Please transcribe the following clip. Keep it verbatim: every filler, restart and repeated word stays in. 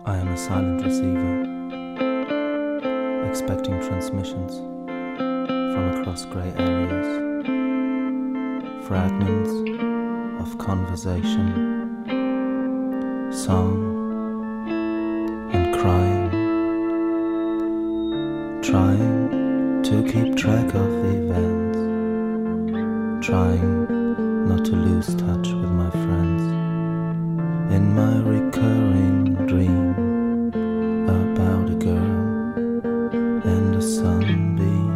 I am a silent receiver, expecting transmissions from across grey areas, fragments of conversation, song and crying, trying to keep track of events, trying not to lose touch with my friends in my recurring dream about a girl and a sunbeam.